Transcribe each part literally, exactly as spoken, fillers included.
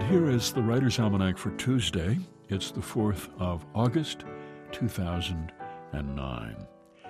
And here is the Writer's Almanac for Tuesday. It's the fourth of August, two thousand nine.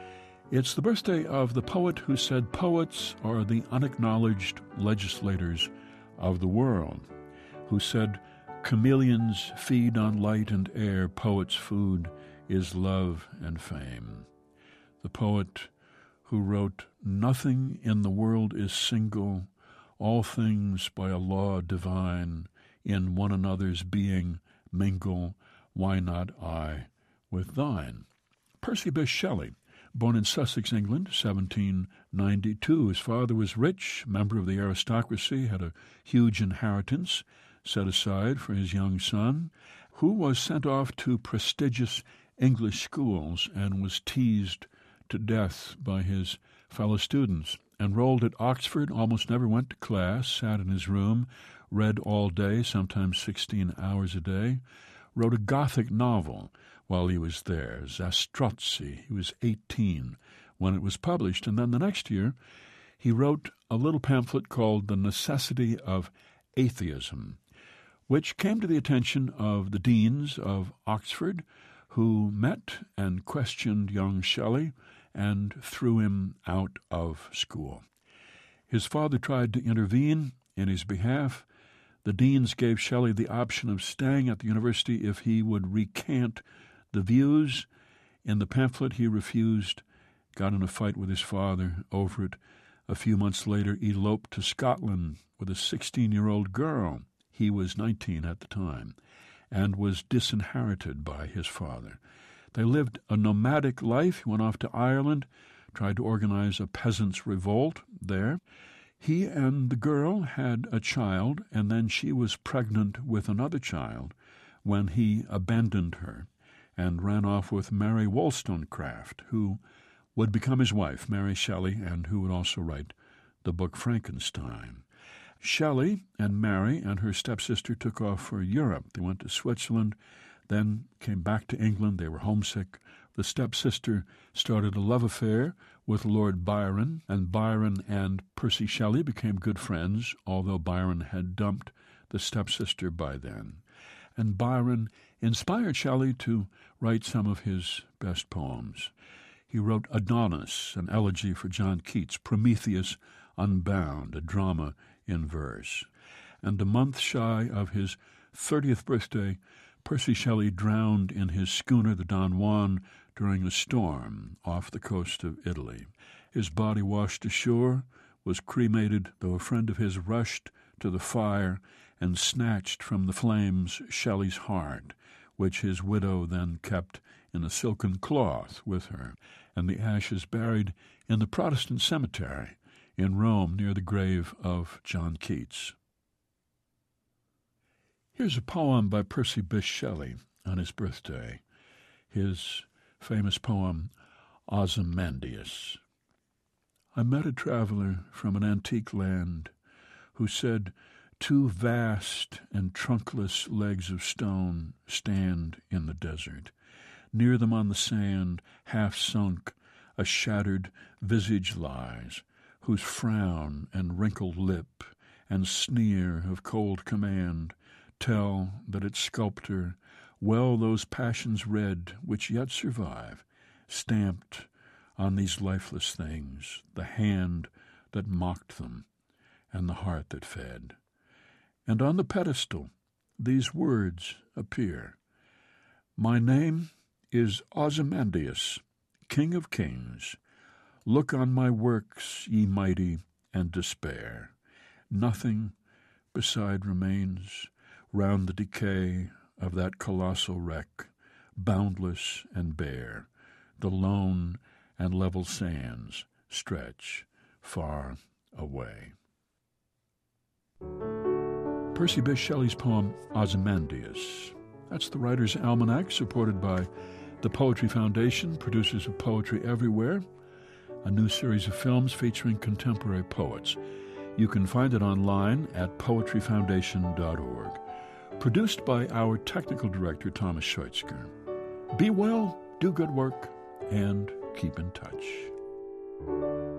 It's the birthday of the poet who said poets are the unacknowledged legislators of the world, who said chameleons feed on light and air, poets' food is love and fame. The poet who wrote, nothing in the world is single, all things by a law divine, in one another's being mingle, why not I with thine? Percy Bysshe Shelley, born in Sussex, England, seventeen ninety-two. His father was rich, member of the aristocracy, had a huge inheritance set aside for his young son, who was sent off to prestigious English schools and was teased to death by his fellow students. Enrolled at Oxford, almost never went to class, sat in his room, read all day, sometimes sixteen hours a day, wrote a Gothic novel while he was there, Zastrozzi. He was eighteen when it was published, and then the next year he wrote a little pamphlet called The Necessity of Atheism, which came to the attention of the deans of Oxford, who met and questioned young Shelley and threw him out of school. His father tried to intervene in his behalf. The deans gave Shelley the option of staying at the university if he would recant the views. In the pamphlet, he refused, got in a fight with his father over it. A few months later, eloped to Scotland with a sixteen-year-old girl. He was nineteen at the time, and was disinherited by his father. They lived a nomadic life. He went off to Ireland, tried to organize a peasants' revolt there. He and the girl had a child, and then she was pregnant with another child when he abandoned her and ran off with Mary Wollstonecraft, who would become his wife, Mary Shelley, and who would also write the book Frankenstein. Shelley and Mary and her stepsister took off for Europe. They went to Switzerland, then came back to England. They were homesick. The stepsister started a love affair with Lord Byron, and Byron and Percy Shelley became good friends, although Byron had dumped the stepsister by then. And Byron inspired Shelley to write some of his best poems. He wrote Adonis, an elegy for John Keats, Prometheus Unbound, a drama in verse. And a month shy of his thirtieth birthday, Percy Shelley drowned in his schooner, the Don Juan, during a storm off the coast of Italy. His body washed ashore, was cremated, though a friend of his rushed to the fire and snatched from the flames Shelley's heart, which his widow then kept in a silken cloth with her, and the ashes buried in the Protestant cemetery in Rome near the grave of John Keats. Here's a poem by Percy Bysshe Shelley on his birthday, his famous poem, Ozymandias. I met a traveler from an antique land who said, two vast and trunkless legs of stone stand in the desert. Near them on the sand, half sunk, a shattered visage lies, whose frown and wrinkled lip and sneer of cold command tell that its sculptor well those passions read which yet survive, stamped on these lifeless things, the hand that mocked them and the heart that fed. And on the pedestal these words appear, my name is Ozymandias, King of Kings. Look on my works, ye mighty, and despair. Nothing beside remains round the decay of that colossal wreck, boundless and bare. The lone and level sands stretch far away. Percy Bysshe Shelley's poem, Ozymandias. That's the Writer's Almanac, supported by the Poetry Foundation, producers of Poetry Everywhere, a new series of films featuring contemporary poets. You can find it online at poetry foundation dot org. Produced by our technical director, Thomas Scheutzker. Be well, do good work, and keep in touch.